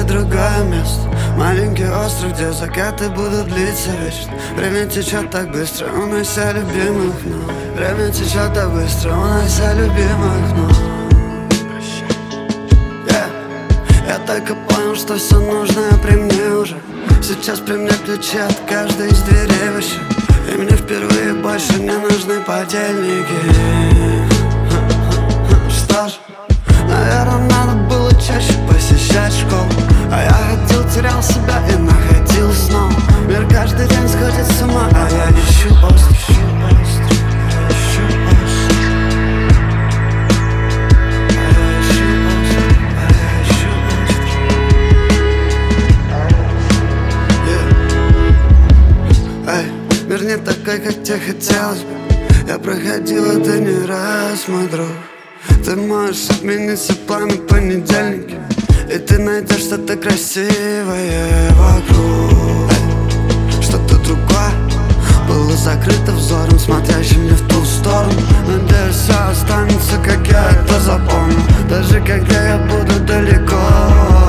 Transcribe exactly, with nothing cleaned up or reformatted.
другое место, маленький остров, где закаты будут длиться вечно. Время течет так быстро, унося любимых вновь. Время течет так быстро, унося любимых вновь. yeah. Я только понял, что все нужное при мне уже. Сейчас при мне ключи от каждой из дверей вообще. И мне впервые больше не нужны подельники. Что ж, наверное, надо было чаще посещать школу. А я ходил, терял себя и находил снова. Мир каждый день сходит с ума, а я ищу остров. Мир не такой, как тебе хотелось бы. Я проходил это не раз, мой друг. Ты можешь отменить все планы в понедельнике, и ты найдешь что-то красивое вокруг. Что-то другое было закрыто взором, смотрящим не в ту сторону. Надеюсь, все останется, как я это запомнил, даже когда я буду далеко.